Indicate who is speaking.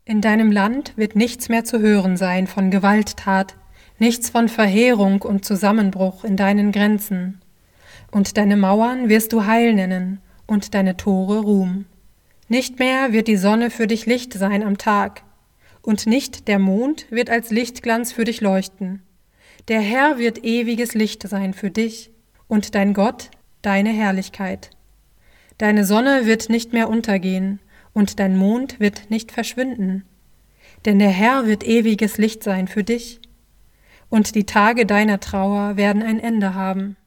Speaker 1: In deinem Land wird nichts mehr zu hören sein von Gewalttat, nichts von Verheerung und Zusammenbruch in deinen Grenzen. Und deine Mauern wirst du Heil nennen und deine Tore Ruhm. Nicht mehr wird die Sonne für dich Licht sein am Tag, und nicht der Mond wird als Lichtglanz für dich leuchten. Der Herr wird ewiges Licht sein für dich, und dein Gott deine Herrlichkeit. Deine Sonne wird nicht mehr untergehen, und dein Mond wird nicht verschwinden. Denn der Herr wird ewiges Licht sein für dich, und die Tage deiner Trauer werden ein Ende haben.